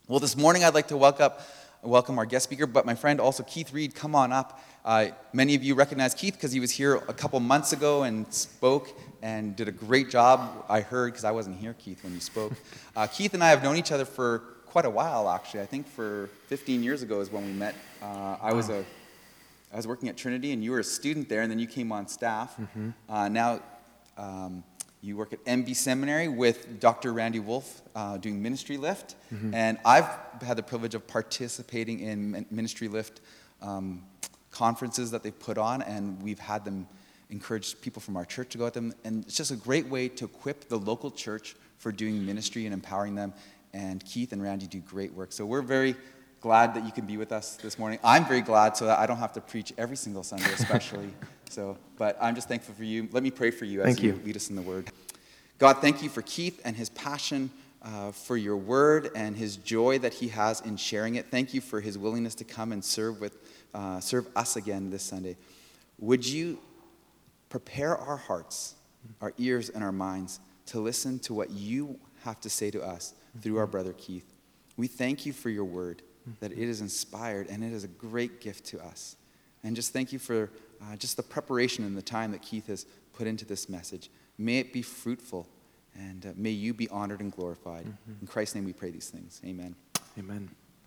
Well, this morning I'd like to welcome our guest speaker, but my friend also Keith Reed, come on up. Many of you recognize Keith because he was here a couple months ago and spoke and did a great job, I heard, because I wasn't here, Keith, when you spoke. Keith and I have known each other for quite a while, actually. I think for 15 years ago is when we met. I was working at Trinity, and you were a student there, and then you came on staff. Now you work at MB Seminary with Dr. Randy Wolf doing Ministry Lift, and I've had the privilege of participating in Ministry Lift conferences that they've put on, and we've had them encourage people from our church to go at them, and it's just a great way to equip the local church for doing ministry and empowering them, and Keith and Randy do great work. So we're very glad that you can be with us this morning. I'm very glad so that I don't have to preach every single Sunday, especially. But I'm just thankful for you. Let me pray for you as you lead us in the Word. God, thank you for Keith and his passion for your Word and his joy that he has in sharing it. Thank you for his willingness to come and serve us again this Sunday. Would you prepare our hearts, our ears, and our minds to listen to what you have to say to us through our brother Keith? We thank you for your Word, that it is inspired and it is a great gift to us. And just thank you for just the preparation and the time that Keith has put into this message. May it be fruitful, and may you be honored and glorified. In Christ's name we pray these things. Amen. Amen.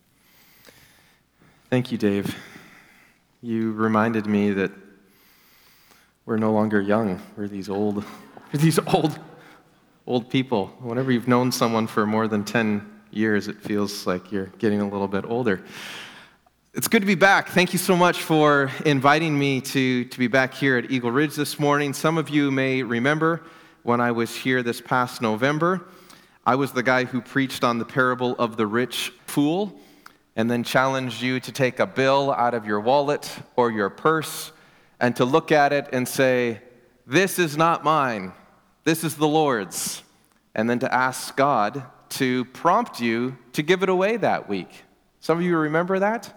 Thank you, Dave. You reminded me that we're no longer young. We're these old people. Whenever you've known someone for more than 10 years, it feels like you're getting a little bit older. It's good to be back. Thank you so much for inviting me to be back here at Eagle Ridge this morning. Some of you may remember when I was here this past November, I was the guy who preached on the parable of the rich fool and then challenged you to take a bill out of your wallet or your purse and to look at it and say, "This is not mine, this is the Lord's," and then to ask God to prompt you to give it away that week. Some of you remember that?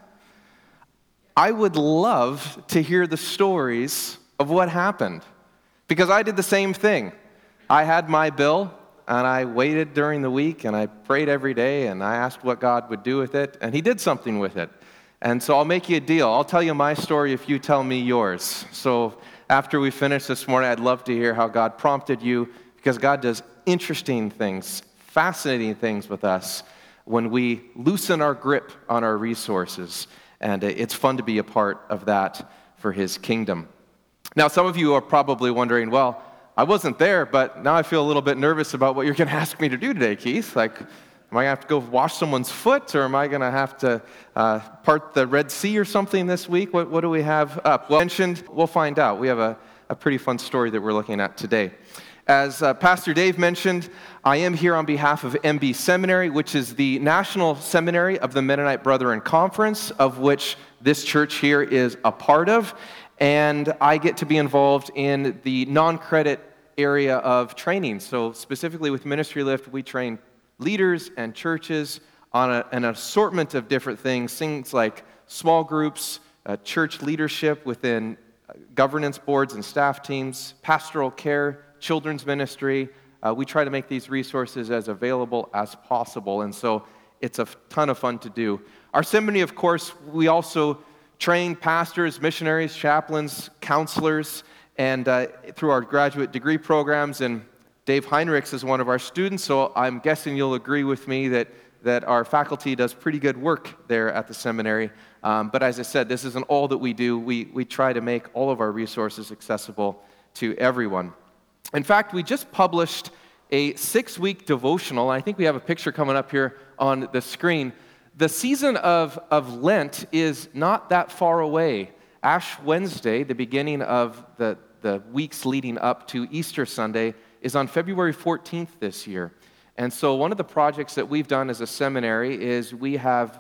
I would love to hear the stories of what happened, because I did the same thing. I had my bill, and I waited during the week, and I prayed every day, and I asked what God would do with it, and he did something with it. And so I'll make you a deal. I'll tell you my story if you tell me yours. So after we finish this morning, I'd love to hear how God prompted you, because God does interesting things, fascinating things with us when we loosen our grip on our resources. And it's fun to be a part of that for his kingdom. Now, some of you are probably wondering, well, I wasn't there, but now I feel a little bit nervous about what you're going to ask me to do today, Keith. Like, am I going to have to go wash someone's foot, or am I going to have to part the Red Sea or something this week? What do we have up? Well, we'll find out. We have a pretty fun story that we're looking at today. As Pastor Dave mentioned, I am here on behalf of MB Seminary, which is the national seminary of the Mennonite Brethren Conference, of which this church here is a part of. And I get to be involved in the non-credit area of training. So specifically with Ministry Lift, we train leaders and churches on an assortment of different things like small groups, church leadership within governance boards and staff teams, pastoral care, children's ministry. We try to make these resources as available as possible, and so it's a ton of fun to do. Our seminary, of course, we also train pastors, missionaries, chaplains, counselors, and through our graduate degree programs, and Dave Heinrichs is one of our students, so I'm guessing you'll agree with me that our faculty does pretty good work there at the seminary. But as I said, this isn't all that we do. We try to make all of our resources accessible to everyone. In fact, we just published a 6-week devotional. I think we have a picture coming up here on the screen. The season of Lent is not that far away. Ash Wednesday, the beginning of the weeks leading up to Easter Sunday, is on February 14th this year. And so one of the projects that we've done as a seminary is we have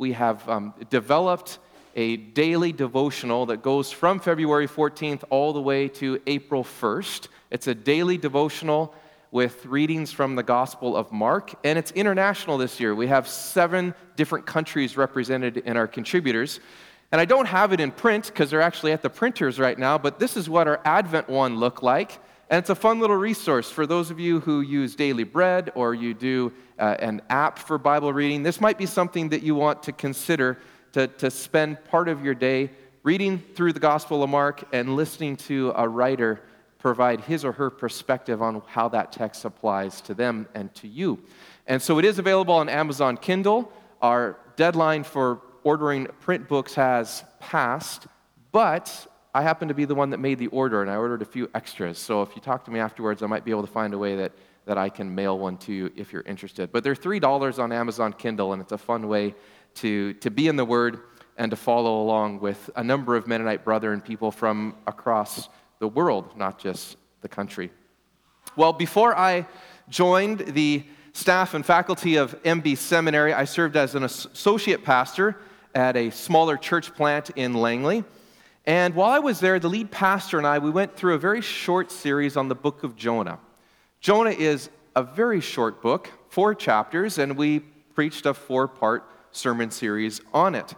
developed a daily devotional that goes from February 14th all the way to April 1st. It's a daily devotional with readings from the Gospel of Mark, and it's international this year. We have 7 different countries represented in our contributors. And I don't have it in print because they're actually at the printers right now, but this is what our Advent one looked like. And it's a fun little resource for those of you who use Daily Bread or you do an app for Bible reading. This might be something that you want to consider to spend part of your day reading through the Gospel of Mark and listening to a writer provide his or her perspective on how that text applies to them and to you. And so it is available on Amazon Kindle. Our deadline for ordering print books has passed, but I happen to be the one that made the order, and I ordered a few extras. So if you talk to me afterwards, I might be able to find a way that I can mail one to you if you're interested. But they're $3 on Amazon Kindle, and it's a fun way to be in the Word and to follow along with a number of Mennonite brethren, people from across the world, not just the country. Well, before I joined the staff and faculty of MB Seminary, I served as an associate pastor at a smaller church plant in Langley. And while I was there, the lead pastor and I, we went through a very short series on the book of Jonah. Jonah is a very short book, 4 chapters, and we preached a 4-part sermon series on it.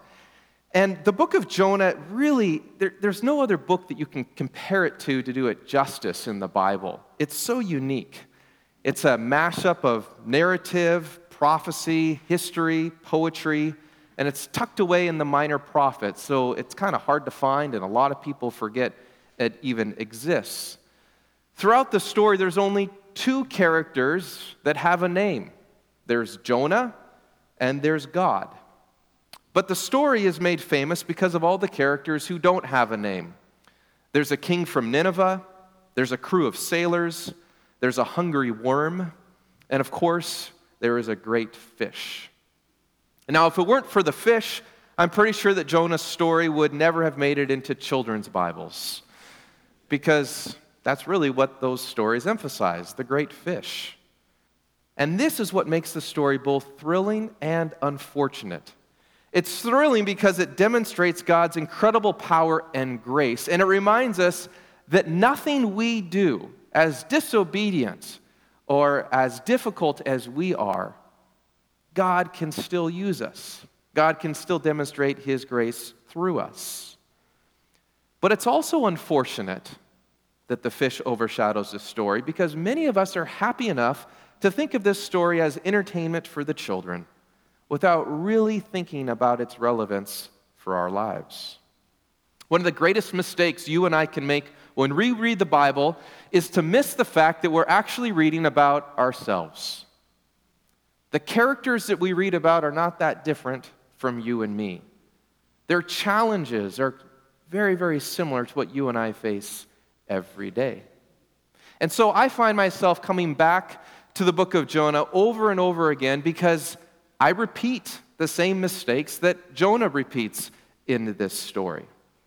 And the book of Jonah, really, there's no other book that you can compare it to do it justice in the Bible. It's so unique. It's a mashup of narrative, prophecy, history, poetry, and it's tucked away in the minor prophets, so it's kind of hard to find, and a lot of people forget it even exists. Throughout the story, there's only 2 characters that have a name. There's Jonah, and there's God. But the story is made famous because of all the characters who don't have a name. There's a king from Nineveh, there's a crew of sailors, there's a hungry worm, and of course, there is a great fish. Now, if it weren't for the fish, I'm pretty sure that Jonah's story would never have made it into children's Bibles, because that's really what those stories emphasize, the great fish. And this is what makes the story both thrilling and unfortunate. It's thrilling because it demonstrates God's incredible power and grace, and it reminds us that nothing we do, as disobedient or as difficult as we are, God can still use us. God can still demonstrate His grace through us. But it's also unfortunate that the fish overshadows the story, because many of us are happy enough to think of this story as entertainment for the children, without really thinking about its relevance for our lives. One of the greatest mistakes you and I can make when we read the Bible is to miss the fact that we're actually reading about ourselves. The characters that we read about are not that different from you and me. Their challenges are very, very similar to what you and I face every day. And so I find myself coming back to the book of Jonah over and over again because I repeat the same mistakes that Jonah repeats in this story.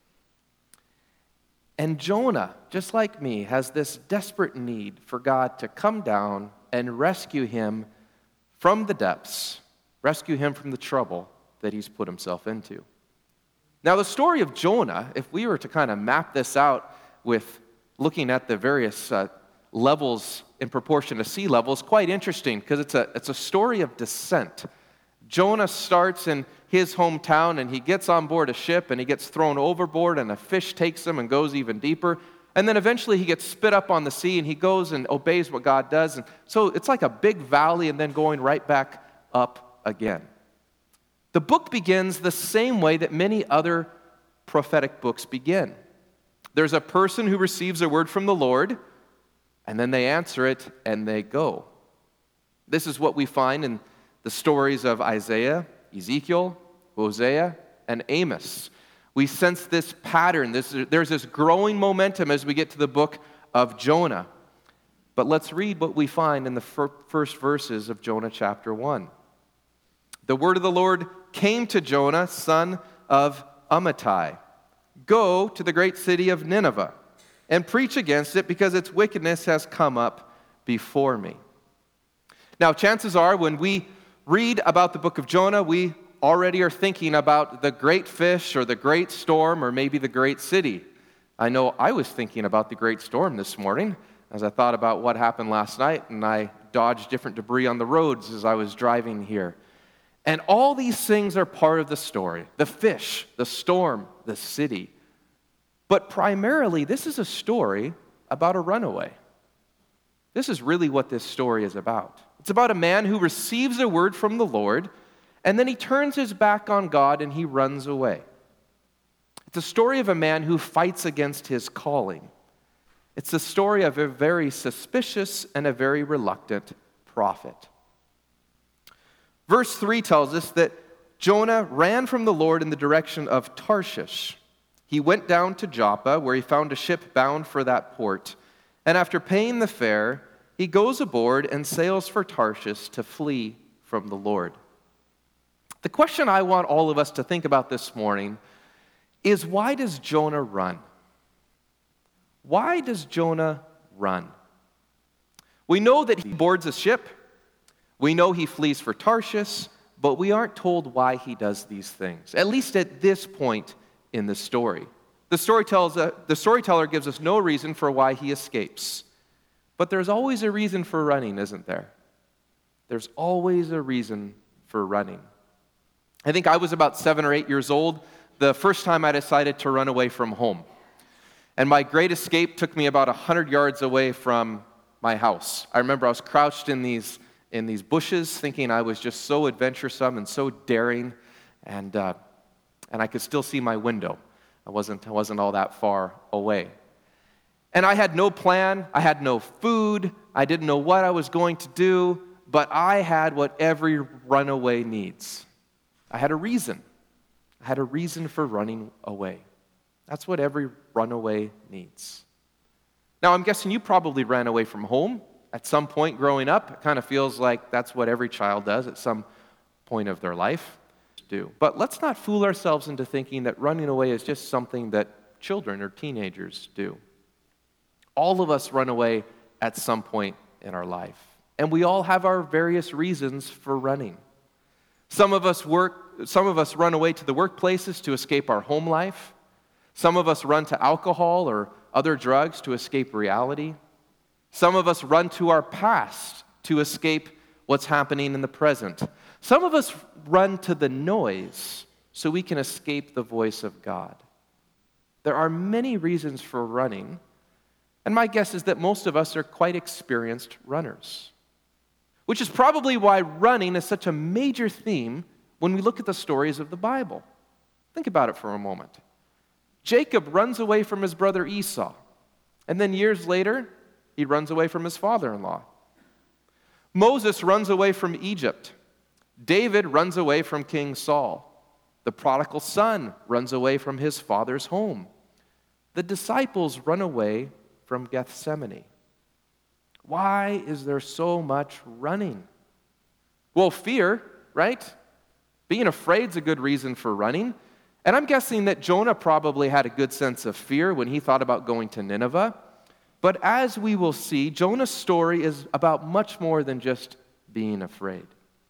And Jonah, just like me, has this desperate need for God to come down and rescue him from the depths, rescue him from the trouble that he's put himself into. Now, the story of Jonah, if we were to kind of map this out with looking at the various levels in proportion to sea level, is quite interesting because it's a story of descent. Jonah starts in his hometown, and he gets on board a ship, and he gets thrown overboard, and a fish takes him and goes even deeper. And then eventually he gets spit up on the sea, and he goes and obeys what God does. And so it's like a big valley and then going right back up again. The book begins the same way that many other prophetic books begin. There's a person who receives a word from the Lord, and then they answer it, and they go. This is what we find in the stories of Isaiah, Ezekiel, Hosea, and Amos. We sense this pattern. There's this growing momentum as we get to the book of Jonah. But let's read what we find in the first verses of Jonah chapter 1. The word of the Lord came to Jonah, son of Amittai. Go to the great city of Nineveh and preach against it, because its wickedness has come up before me. Now, chances are when we read about the book of Jonah, we already are thinking about the great fish or the great storm or maybe the great city. I know I was thinking about the great storm this morning as I thought about what happened last night, and I dodged different debris on the roads as I was driving here. And all these things are part of the story: the fish, the storm, the city. But primarily, this is a story about a runaway. This is really what this story is about. It's about a man who receives a word from the Lord, and then he turns his back on God and he runs away. It's a story of a man who fights against his calling. It's the story of a very suspicious and a very reluctant prophet. Verse 3 tells us that Jonah ran from the Lord in the direction of Tarshish. He went down to Joppa, where he found a ship bound for that port. And after paying the fare, he goes aboard and sails for Tarshish to flee from the Lord. The question I want all of us to think about this morning is, why does Jonah run? Why does Jonah run? We know that he boards a ship. We know he flees for Tarshish, but we aren't told why he does these things, at least at this point in the story. The storyteller gives us no reason for why he escapes. But there's always a reason for running, isn't there? There's always a reason for running. I think I was about 7 or 8 years old the first time I decided to run away from home. And my great escape took me about 100 yards away from my house. I remember I was crouched in these bushes, thinking I was just so adventuresome and so daring, and I could still see my window. I wasn't all that far away. And I had no plan, I had no food, I didn't know what I was going to do, but I had what every runaway needs. I had a reason. I had a reason for running away. That's what every runaway needs. Now, I'm guessing you probably ran away from home at some point growing up. It kind of feels like that's what every child does at some point of their life. But let's not fool ourselves into thinking that running away is just something that children or teenagers do. All of us run away at some point in our life. And we all have our various reasons for running. Some of us run away to the workplaces to escape our home life. Some of us run to alcohol or other drugs to escape reality. Some of us run to our past to escape what's happening in the present. Some of us run to the noise so we can escape the voice of God. There are many reasons for running, and my guess is that most of us are quite experienced runners, which is probably why running is such a major theme when we look at the stories of the Bible. Think about it for a moment. Jacob runs away from his brother Esau, and then years later, he runs away from his father-in-law. Moses runs away from Egypt. David runs away from King Saul. The prodigal son runs away from his father's home. The disciples run away from Gethsemane. Why is there so much running? Well, fear, right? Being afraid is a good reason for running. And I'm guessing that Jonah probably had a good sense of fear when he thought about going to Nineveh. But as we will see, Jonah's story is about much more than just being afraid.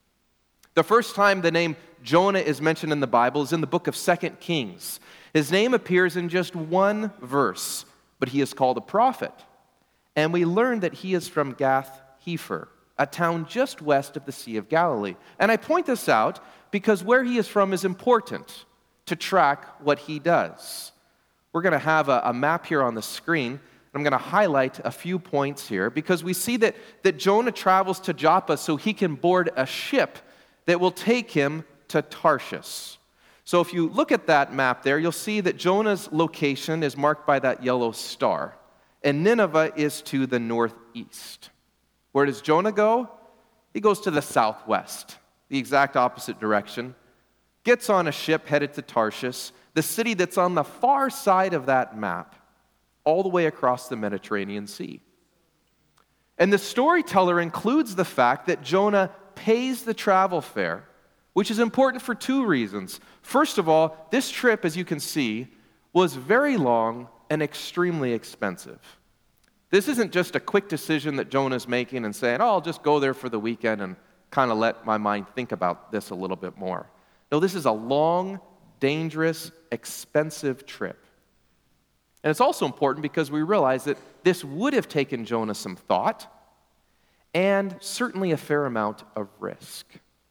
The first time the name Jonah is mentioned in the Bible is in the book of 2 Kings. His name appears in just one verse, but he is called a prophet. And we learn that he is from Gath-Hepher, a town just west of the Sea of Galilee. And I point this out because where he is from is important to track what he does. We're going to have a map here on the screen. I'm going to highlight a few points here because we see that Jonah travels to Joppa so he can board a ship that will take him to Tarshish. So if you look at that map there, you'll see that Jonah's location is marked by that yellow star, and Nineveh is to the northeast. Where does Jonah go? He goes to the southwest, the exact opposite direction, gets on a ship headed to Tarshish, the city that's on the far side of that map, all the way across the Mediterranean Sea. And the storyteller includes the fact that Jonah pays the travel fare, which is important for two reasons. First of all, this trip, as you can see, was very long and extremely expensive. This isn't just a quick decision that Jonah's making and saying, I'll just go there for the weekend and kind of let my mind think about this a little bit more. No, this is a long, dangerous, expensive trip. And it's also important because we realize that this would have taken Jonah some thought and certainly a fair amount of risk.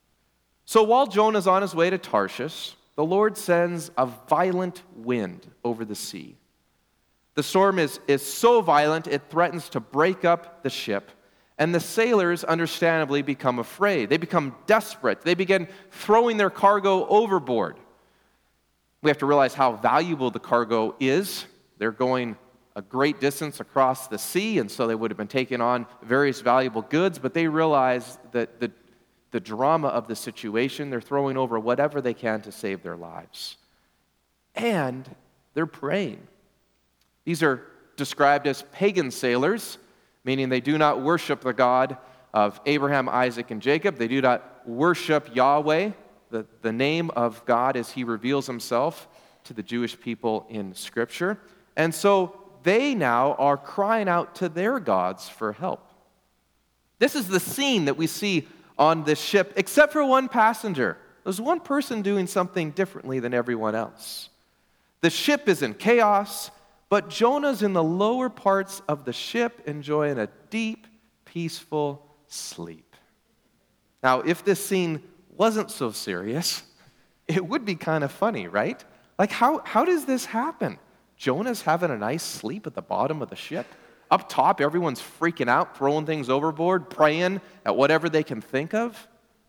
So while Jonah's on his way to Tarshish, the Lord sends a violent wind over the sea. The storm is so violent it threatens to break up the ship, And the sailors understandably become afraid. They become desperate. They begin throwing their cargo overboard. We have to realize how valuable the cargo is. They're going a great distance across the sea, and so they would have been taking on various valuable goods, but they realize that the drama of the situation, they're throwing over whatever they can to save their lives. And they're praying. These are described as pagan sailors, meaning they do not worship the God of Abraham, Isaac, and Jacob. They do not worship Yahweh, the name of God as he reveals himself to the Jewish people in Scripture. And so they now are crying out to their gods for help. This is the scene that we see on this ship, except for one passenger. There's one person doing something differently than everyone else. The ship is in chaos, but Jonah's in the lower parts of the ship enjoying a deep, peaceful sleep. Now, if this scene wasn't so serious, it would be kind of funny, right? Like, how does this happen? Jonah's having a nice sleep at the bottom of the ship. Up top, everyone's freaking out, throwing things overboard, praying at whatever they can think of.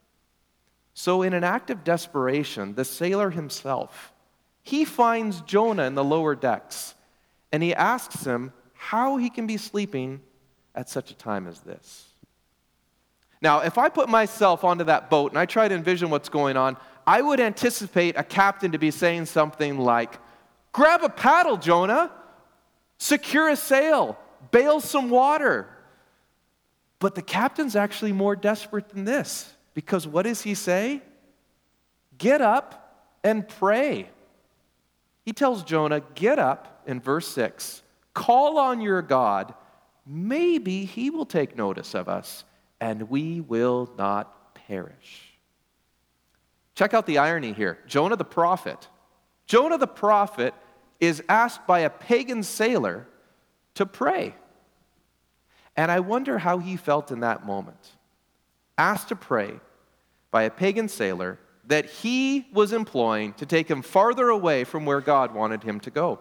So in an act of desperation, the sailor himself, he finds Jonah in the lower decks, and he asks him how he can be sleeping at such a time as this. Now, if I put myself onto that boat and I try to envision what's going on, I would anticipate a captain to be saying something like, "Grab a paddle, Jonah. Secure a sail. Bail some water." But the captain's actually more desperate than this, because what does he say? Get up and pray. He tells Jonah, get up, in verse 6, call on your God. Maybe he will take notice of us, and we will not perish. Check out the irony here. Jonah the prophet is asked by a pagan sailor to pray. And I wonder how he felt in that moment. Asked to pray by a pagan sailor that he was employing to take him farther away from where God wanted him to go.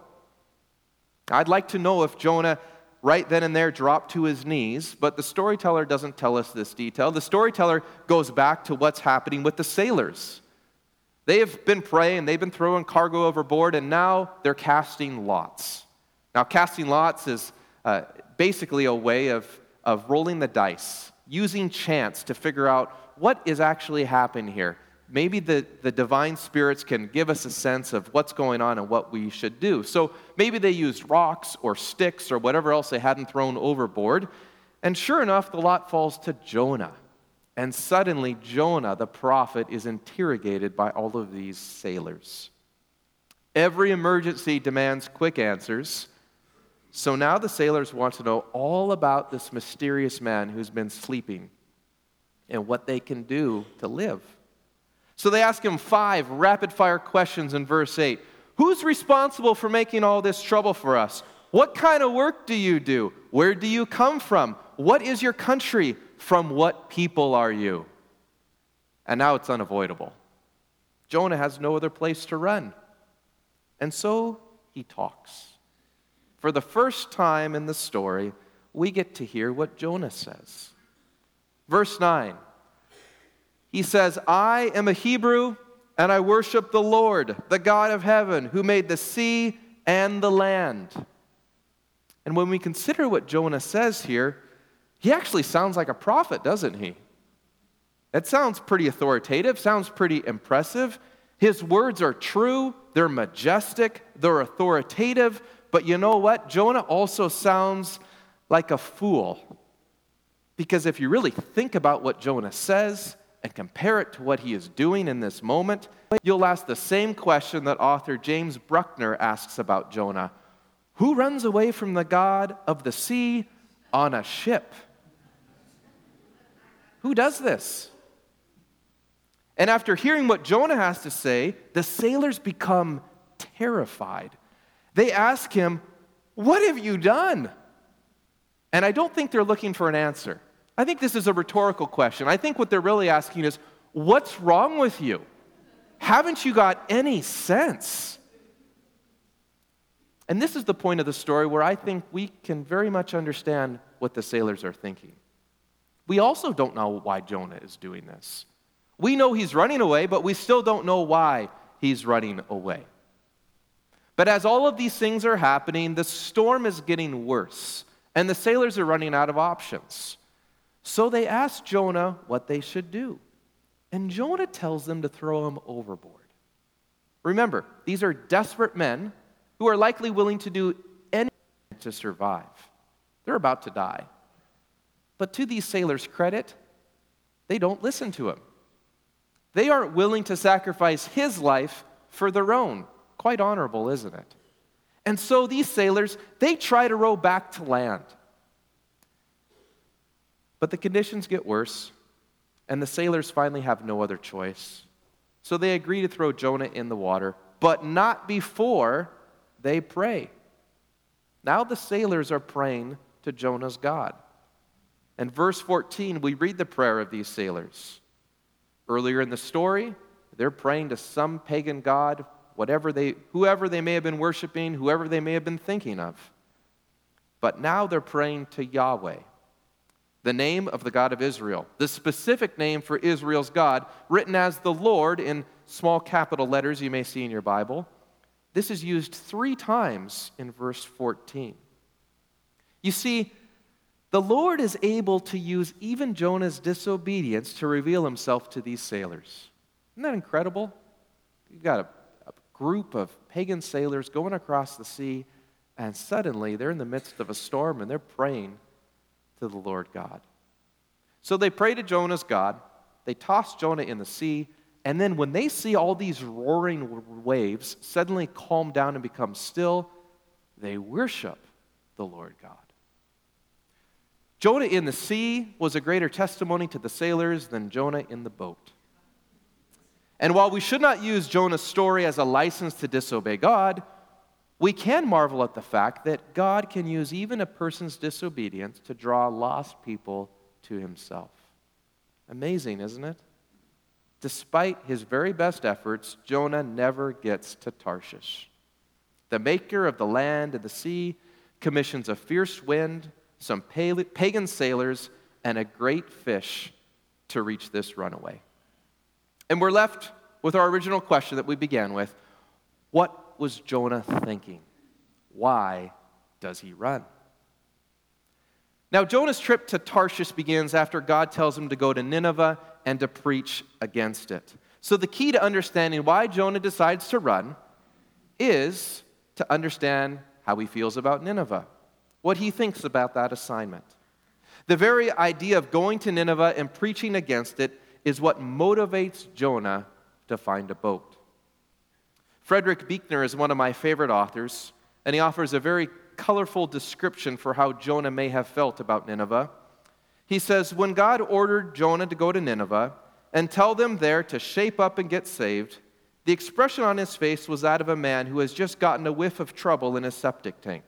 I'd like to know if Jonah right then and there dropped to his knees, but the storyteller doesn't tell us this detail. The storyteller goes back to what's happening with the sailors. They have been praying, they've been throwing cargo overboard, and now they're casting lots. Now, casting lots is basically a way of rolling the dice, using chance to figure out what is actually happening here. Maybe the divine spirits can give us a sense of what's going on and what we should do. So maybe they used rocks or sticks or whatever else they hadn't thrown overboard. And sure enough, the lot falls to Jonah. And suddenly, Jonah, the prophet, is interrogated by all of these sailors. Every emergency demands quick answers. So now the sailors want to know all about this mysterious man who's been sleeping and what they can do to live. So they ask him 5 rapid-fire questions in verse 8. Who's responsible for making all this trouble for us? What kind of work do you do? Where do you come from? What is your country? From what people are you? And now it's unavoidable. Jonah has no other place to run. And so he talks. For the first time in the story, we get to hear what Jonah says. Verse 9. He says, I am a Hebrew, and I worship the Lord, the God of heaven, who made the sea and the land. And when we consider what Jonah says here, he actually sounds like a prophet, doesn't he? That sounds pretty authoritative, sounds pretty impressive. His words are true, they're majestic, they're authoritative, but you know what? Jonah also sounds like a fool. Because if you really think about what Jonah says and compare it to what he is doing in this moment, you'll ask the same question that author James Bruckner asks about Jonah. Who runs away from the God of the sea on a ship? Who does this? And after hearing what Jonah has to say, the sailors become terrified. They ask him, what have you done? And I don't think they're looking for an answer. I think this is a rhetorical question. I think what they're really asking is, what's wrong with you? Haven't you got any sense? And this is the point of the story where I think we can very much understand what the sailors are thinking. We also don't know why Jonah is doing this. We know he's running away, but we still don't know why he's running away. But as all of these things are happening, the storm is getting worse, and the sailors are running out of options. So they ask Jonah what they should do. And Jonah tells them to throw him overboard. Remember, these are desperate men who are likely willing to do anything to survive. They're about to die. But to these sailors' credit, they don't listen to him. They aren't willing to sacrifice his life for their own. Quite honorable, isn't it? And so these sailors, they try to row back to land. But the conditions get worse, and the sailors finally have no other choice. So they agree to throw Jonah in the water, but not before they pray. Now the sailors are praying to Jonah's God. In verse 14, we read the prayer of these sailors. Earlier in the story, they're praying to some pagan god, whoever they may have been worshiping, whoever they may have been thinking of. But now they're praying to Yahweh, the name of the God of Israel, the specific name for Israel's God, written as the Lord in small capital letters you may see in your Bible. This is used 3 times in verse 14. You see, the Lord is able to use even Jonah's disobedience to reveal himself to these sailors. Isn't that incredible? You've got a group of pagan sailors going across the sea, and suddenly they're in the midst of a storm and they're praying to the Lord God. So they pray to Jonah's God, they toss Jonah in the sea, and then when they see all these roaring waves suddenly calm down and become still, they worship the Lord God. Jonah in the sea was a greater testimony to the sailors than Jonah in the boat. And while we should not use Jonah's story as a license to disobey God, we can marvel at the fact that God can use even a person's disobedience to draw lost people to himself. Amazing, isn't it? Despite his very best efforts, Jonah never gets to Tarshish. The maker of the land and the sea commissions a fierce wind, some pagan sailors, and a great fish to reach this runaway. And we're left with our original question that we began with. What was Jonah thinking? Why does he run? Now, Jonah's trip to Tarshish begins after God tells him to go to Nineveh and to preach against it. So the key to understanding why Jonah decides to run is to understand how he feels about Nineveh, what he thinks about that assignment. The very idea of going to Nineveh and preaching against it is what motivates Jonah to find a boat. Frederick Buechner is one of my favorite authors, and he offers a very colorful description for how Jonah may have felt about Nineveh. He says, when God ordered Jonah to go to Nineveh and tell them there to shape up and get saved, the expression on his face was that of a man who has just gotten a whiff of trouble in his septic tank.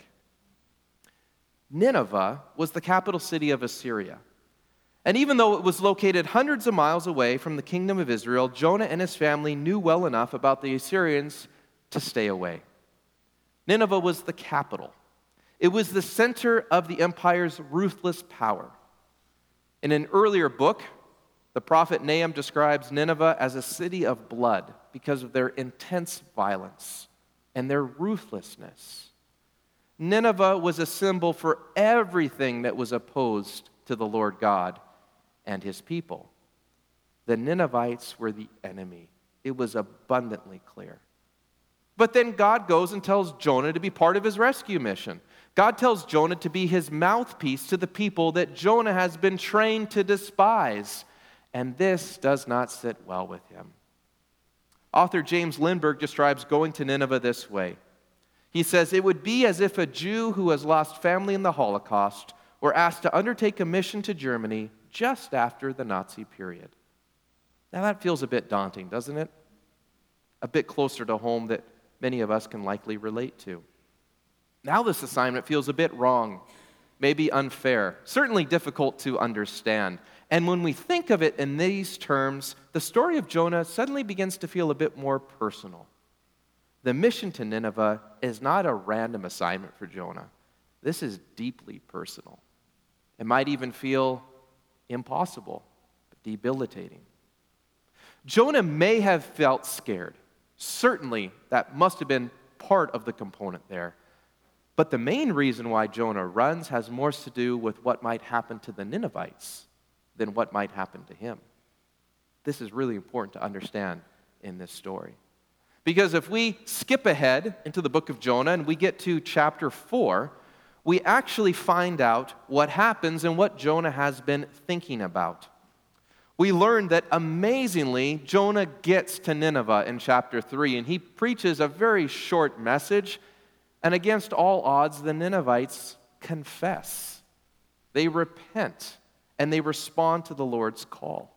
Nineveh was the capital city of Assyria. And even though it was located hundreds of miles away from the kingdom of Israel, Jonah and his family knew well enough about the Assyrians to stay away. Nineveh was the capital. It was the center of the empire's ruthless power. In an earlier book, the prophet Nahum describes Nineveh as a city of blood because of their intense violence and their ruthlessness. Nineveh was a symbol for everything that was opposed to the Lord God and his people. The Ninevites were the enemy. It was abundantly clear. But then God goes and tells Jonah to be part of his rescue mission. God tells Jonah to be his mouthpiece to the people that Jonah has been trained to despise. And this does not sit well with him. Author James Lindbergh describes going to Nineveh this way. He says, it would be as if a Jew who has lost family in the Holocaust were asked to undertake a mission to Germany just after the Nazi period. Now that feels a bit daunting, doesn't it? A bit closer to home that many of us can likely relate to. Now this assignment feels a bit wrong, maybe unfair, certainly difficult to understand. And when we think of it in these terms, the story of Jonah suddenly begins to feel a bit more personal. The mission to Nineveh is not a random assignment for Jonah. This is deeply personal. It might even feel impossible, but debilitating. Jonah may have felt scared. Certainly, that must have been part of the component there. But the main reason why Jonah runs has more to do with what might happen to the Ninevites than what might happen to him. This is really important to understand in this story. Because if we skip ahead into the book of Jonah and we get to chapter 4, we actually find out what happens and what Jonah has been thinking about. We learn that amazingly, Jonah gets to Nineveh in chapter 3, and he preaches a very short message, and against all odds, the Ninevites confess. They repent, and they respond to the Lord's call.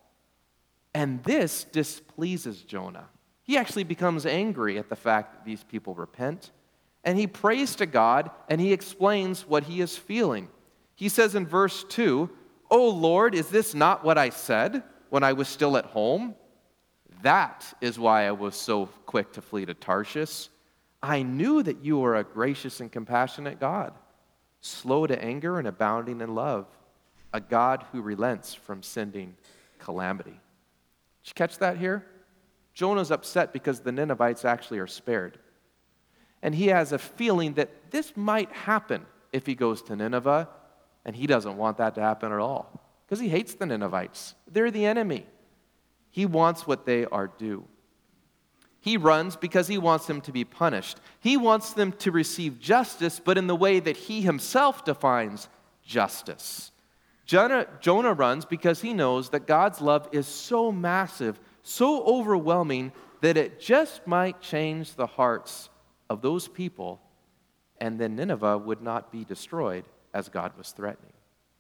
And this displeases Jonah. He actually becomes angry at the fact that these people repent, and he prays to God, and he explains what he is feeling. He says in verse 2, "O Lord, is this not what I said when I was still at home? That is why I was so quick to flee to Tarshish. I knew that you are a gracious and compassionate God, slow to anger and abounding in love, a God who relents from sending calamity." Did you catch that here? Jonah's upset because the Ninevites actually are spared. And he has a feeling that this might happen if he goes to Nineveh, and he doesn't want that to happen at all because he hates the Ninevites. They're the enemy. He wants what they are due. He runs because he wants them to be punished. He wants them to receive justice, but in the way that he himself defines justice. Jonah runs because he knows that God's love is so massive, so overwhelming, that it just might change the hearts of those people, and then Nineveh would not be destroyed as God was threatening.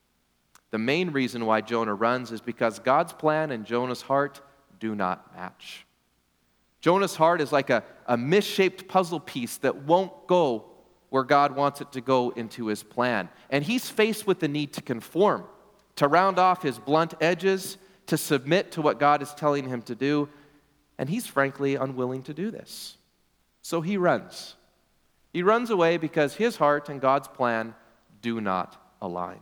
The main reason why Jonah runs is because God's plan and Jonah's heart do not match. Jonah's heart is like a misshaped puzzle piece that won't go where God wants it to go into his plan. And he's faced with the need to conform, to round off his blunt edges, to submit to what God is telling him to do. And he's frankly unwilling to do this. So he runs. He runs away because his heart and God's plan do not align.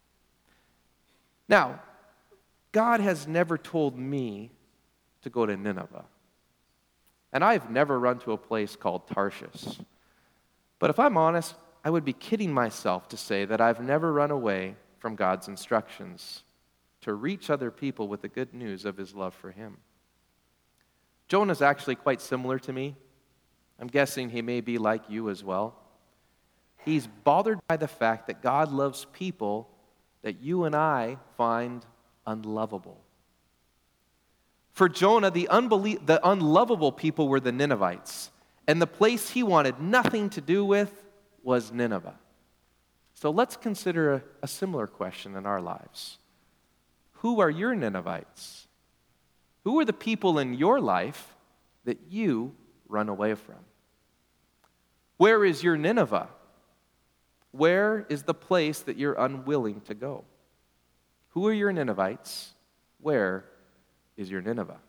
Now, God has never told me to go to Nineveh. And I've never run to a place called Tarshish. But if I'm honest, I would be kidding myself to say that I've never run away from God's instructions to reach other people with the good news of his love for him. Jonah's actually quite similar to me. I'm guessing he may be like you as well. He's bothered by the fact that God loves people that you and I find unlovable. For Jonah, the unlovable people were the Ninevites, and the place he wanted nothing to do with was Nineveh. So let's consider a similar question in our lives. Who are your Ninevites? Who are the people in your life that you run away from? Where is your Nineveh? Where is the place that you're unwilling to go? Who are your Ninevites? Where is your Nineveh?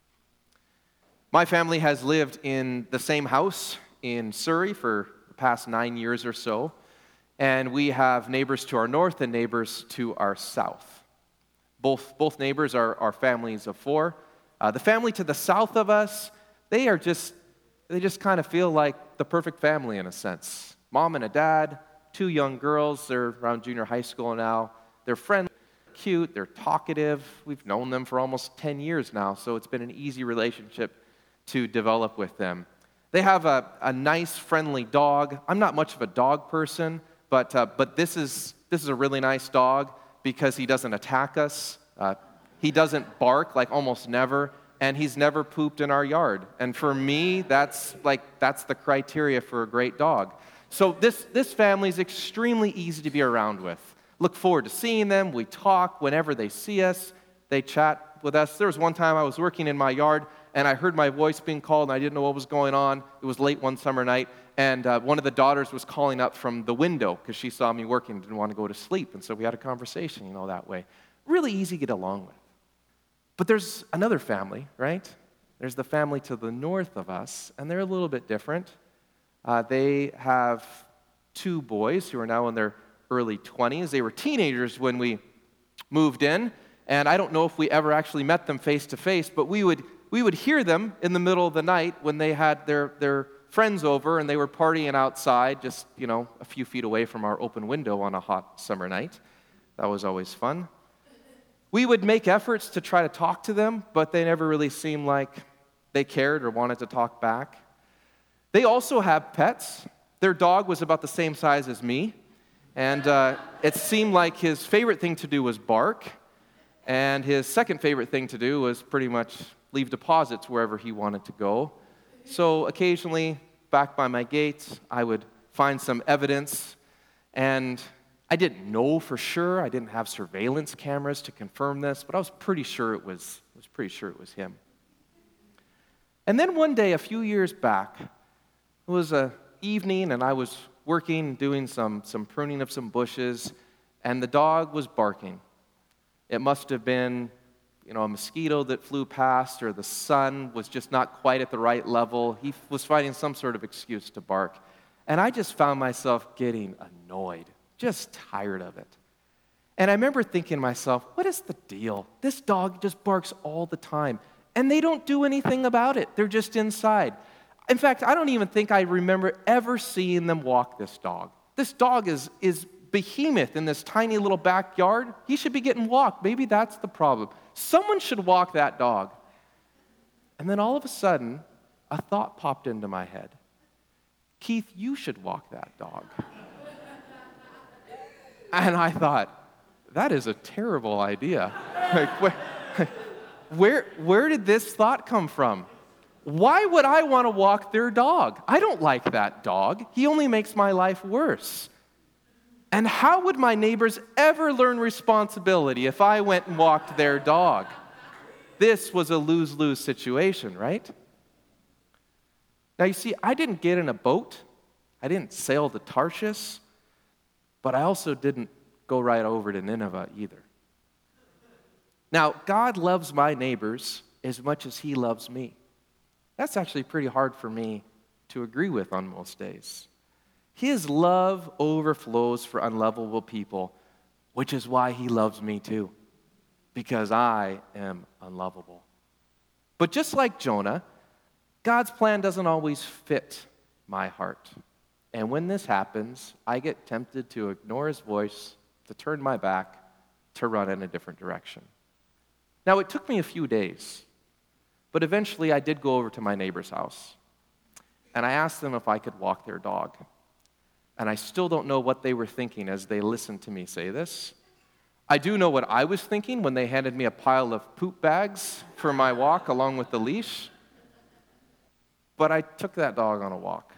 My family has lived in the same house in Surrey for the past 9 years or so, and we have neighbors to our north and neighbors to our south. Both neighbors are families of 4. The family to the south of us, they just kind of feel like the perfect family in a sense. Mom and a dad, 2 young girls, they're around junior high school now. They're friendly, cute, they're talkative. We've known them for almost 10 years now, so it's been an easy relationship to develop with them. They have a nice, friendly dog. I'm not much of a dog person, but this is a really nice dog because he doesn't attack us. He doesn't bark, like almost never, and he's never pooped in our yard. And for me, that's the criteria for a great dog. So this family is extremely easy to be around with. Look forward to seeing them. We talk whenever they see us. They chat with us. There was one time I was working in my yard, and I heard my voice being called, and I didn't know what was going on. It was late one summer night, and one of the daughters was calling up from the window because she saw me working and didn't want to go to sleep. And so we had a conversation, that way. Really easy to get along with. But there's another family, right? There's the family to the north of us, and they're a little bit different. They have 2 boys who are now in their early 20s. They were teenagers when we moved in, and I don't know if we ever actually met them face to face, but we would hear them in the middle of the night when they had their friends over and they were partying outside, just, a few feet away from our open window on a hot summer night. That was always fun. We would make efforts to try to talk to them, but they never really seemed like they cared or wanted to talk back. They also have pets. Their dog was about the same size as me, and it seemed like his favorite thing to do was bark, and his second favorite thing to do was pretty much leave deposits wherever he wanted to go. So occasionally, back by my gate, I would find some evidence, and I didn't know for sure. I didn't have surveillance cameras to confirm this, but I was pretty sure it was him. And then one day, a few years back, it was an evening, and I was working, doing some pruning of some bushes, and the dog was barking. It must have been a mosquito that flew past, or the sun was just not quite at the right level. He was finding some sort of excuse to bark. And I just found myself getting annoyed, just tired of it. And I remember thinking to myself, what is the deal? This dog just barks all the time, and they don't do anything about it. They're just inside. In fact, I don't even think I remember ever seeing them walk this dog. This dog is behemoth in this tiny little backyard. He should be getting walked. Maybe that's the problem. Someone should walk that dog. And then all of a sudden, a thought popped into my head. Keith, you should walk that dog. And I thought, that is a terrible idea. Where did this thought come from? Why would I want to walk their dog? I don't like that dog. He only makes my life worse. And how would my neighbors ever learn responsibility if I went and walked their dog? This was a lose-lose situation, right? Now, you see, I didn't get in a boat. I didn't sail to Tarshish. But I also didn't go right over to Nineveh either. Now, God loves my neighbors as much as He loves me. That's actually pretty hard for me to agree with on most days. His love overflows for unlovable people, which is why He loves me too, because I am unlovable. But just like Jonah, God's plan doesn't always fit my heart. And when this happens, I get tempted to ignore His voice, to turn my back, to run in a different direction. Now, it took me a few days, but eventually I did go over to my neighbor's house, and I asked them if I could walk their dog. And I still don't know what they were thinking as they listened to me say this. I do know what I was thinking when they handed me a pile of poop bags for my walk along with the leash. But I took that dog on a walk.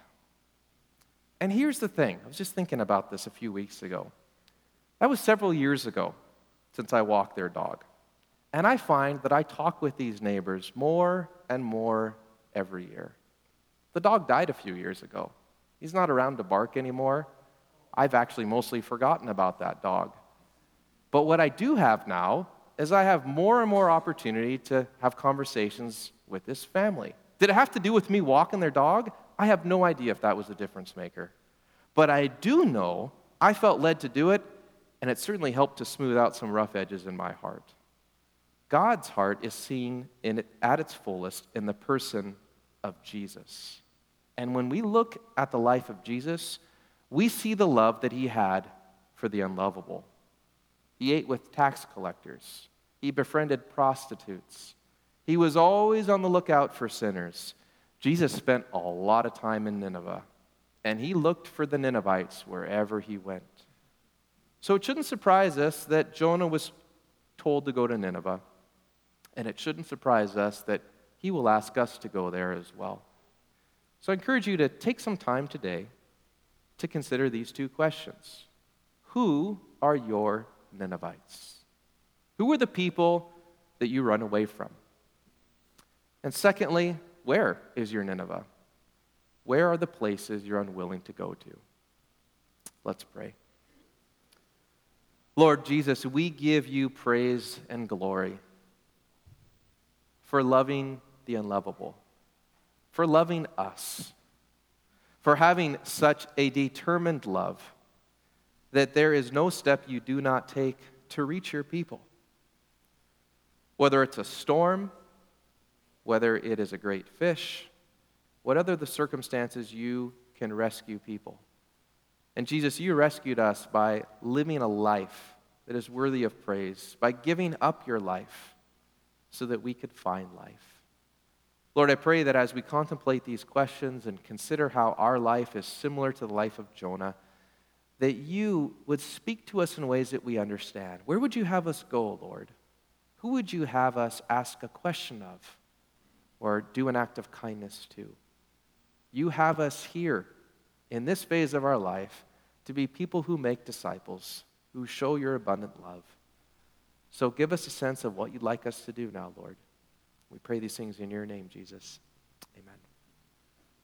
And here's the thing. I was just thinking about this a few weeks ago. That was several years ago since I walked their dog. And I find that I talk with these neighbors more and more every year. The dog died a few years ago. He's not around to bark anymore. I've actually mostly forgotten about that dog. But what I do have now is I have more and more opportunity to have conversations with this family. Did it have to do with me walking their dog? I have no idea if that was the difference maker. But I do know I felt led to do it, and it certainly helped to smooth out some rough edges in my heart. God's heart is seen at its fullest in the person of Jesus. And when we look at the life of Jesus, we see the love that He had for the unlovable. He ate with tax collectors. He befriended prostitutes. He was always on the lookout for sinners. Jesus spent a lot of time in Nineveh, and He looked for the Ninevites wherever He went. So it shouldn't surprise us that Jonah was told to go to Nineveh, and it shouldn't surprise us that He will ask us to go there as well. So I encourage you to take some time today to consider these two questions. Who are your Ninevites? Who are the people that you run away from? And secondly, where is your Nineveh? Where are the places you're unwilling to go to? Let's pray. Lord Jesus, we give You praise and glory for loving the unlovable, for loving us, for having such a determined love that there is no step You do not take to reach your people. Whether it's a storm, whether it is a great fish, whatever the circumstances, you can rescue people. And Jesus, you rescued us by living a life that is worthy of praise, by giving up your life so that we could find life. Lord, I pray that as we contemplate these questions and consider how our life is similar to the life of Jonah, that you would speak to us in ways that we understand. Where would you have us go, Lord? Who would you have us ask a question of or do an act of kindness to? You have us here in this phase of our life to be people who make disciples, who show your abundant love. So give us a sense of what you'd like us to do now, Lord. We pray these things in your name, Jesus. Amen.